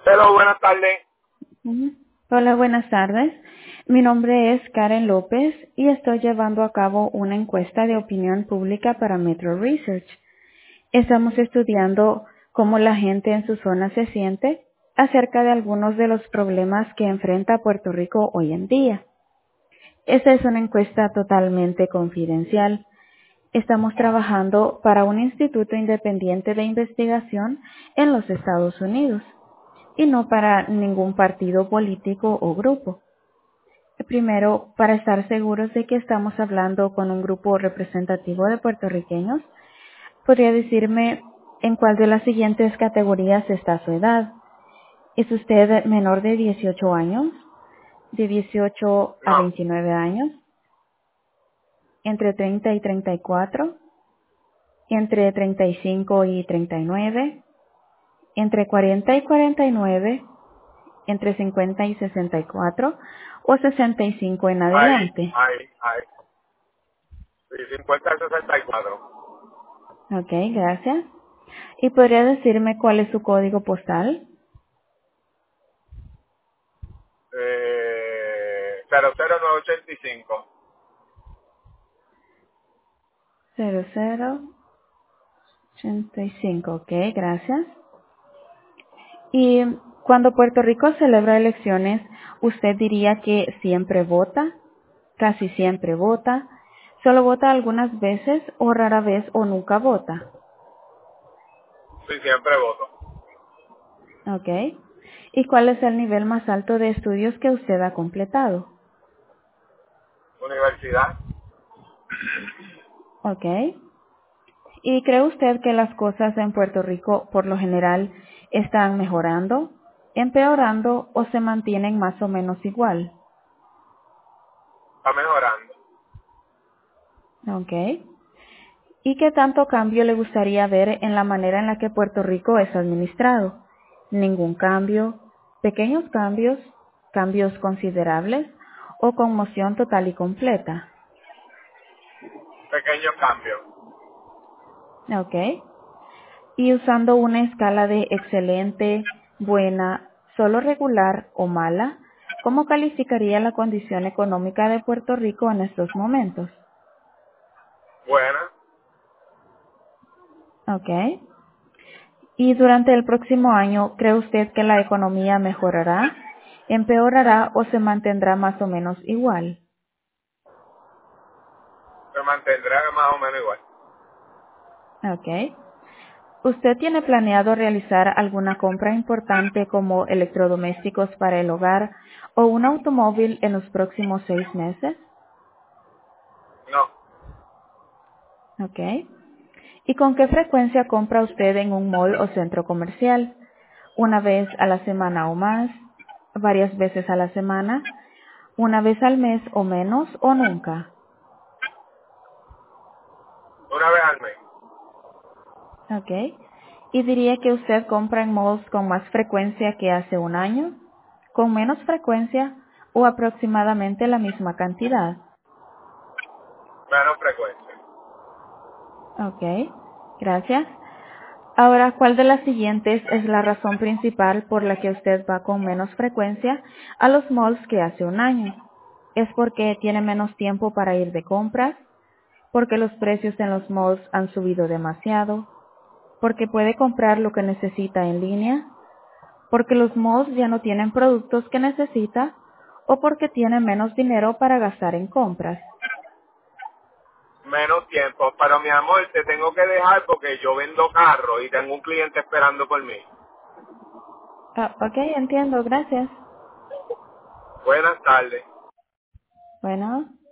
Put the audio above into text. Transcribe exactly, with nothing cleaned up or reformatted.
Hello, buenas tardes. Ujú. Hola, buenas tardes. Mi nombre es Karen López y estoy llevando a cabo una encuesta de opinión pública para Metro Research. Estamos estudiando cómo la gente en su zona se siente acerca de algunos de los problemas que enfrenta Puerto Rico hoy en día. Esta es una encuesta totalmente confidencial. Estamos trabajando para un instituto independiente de investigación en los Estados Unidos y no para ningún partido político o grupo. Primero, para estar seguros de que estamos hablando con un grupo representativo de puertorriqueños, ¿podría decirme en cuál de las siguientes categorías está su edad? ¿Es usted menor de dieciocho años? ¿De dieciocho a No, veintinueve años? ¿Entre treinta y treinta y cuatro? ¿Entre treinta y cinco y treinta y nueve? ¿Entre cuarenta y cuarenta y nueve? ¿Entre cincuenta y sesenta y cuatro? ¿O sesenta y cinco en ahí, adelante? ahí, ahí. Sí, cincuenta y sesenta y cuatro. Ok, gracias. ¿Y podría decirme cuál es su código postal? Eh, cero cero nueve ochenta y cinco. cero cero ochenta y cinco, ok, gracias. Y cuando Puerto Rico celebra elecciones, ¿usted diría que siempre vota? ¿Casi siempre vota? ¿Solo vota algunas veces o rara vez o nunca vota? Sí, siempre voto. Ok. ¿Y cuál es el nivel más alto de estudios que usted ha completado? Universidad. Ok. ¿Y cree usted que las cosas en Puerto Rico por lo general están mejorando, empeorando o se mantienen más o menos igual? Está mejorando. Ok. ¿Y qué tanto cambio le gustaría ver en la manera en la que Puerto Rico es administrado? ¿Ningún cambio? ¿Pequeños cambios? ¿Cambios considerables? ¿O conmoción total y completa? Pequeños cambios. Ok. Y usando una escala de excelente, buena, solo regular o mala, ¿cómo calificaría la condición económica de Puerto Rico en estos momentos? Buena. Ok. Y durante el próximo año, ¿cree usted que la economía mejorará, empeorará o se mantendrá más o menos igual? Se mantendrá más o menos igual. Ok. ¿Usted tiene planeado realizar alguna compra importante como electrodomésticos para el hogar o un automóvil en los próximos seis meses? No. Ok. ¿Y con qué frecuencia compra usted en un mall o centro comercial? ¿Una vez a la semana o más? ¿Varias veces a la semana? ¿Una vez al mes o menos o nunca? Una vez al mes. Ok. ¿Y diría que usted compra en malls con más frecuencia que hace un año? ¿Con menos frecuencia o aproximadamente la misma cantidad? Menos frecuencia. Ok. Gracias. Ahora, ¿cuál de las siguientes es la razón principal por la que usted va con menos frecuencia a los malls que hace un año? ¿Es porque tiene menos tiempo para ir de compras? ¿Porque los precios en los malls han subido demasiado? ¿Porque puede comprar lo que necesita en línea? ¿Porque los malls ya no tienen productos que necesita? ¿O porque tiene menos dinero para gastar en compras? Menos tiempo. Pero mi amor, te tengo que dejar porque yo vendo carros y tengo un cliente esperando por mí. Ah, ok, entiendo, gracias. Buenas tardes. Bueno.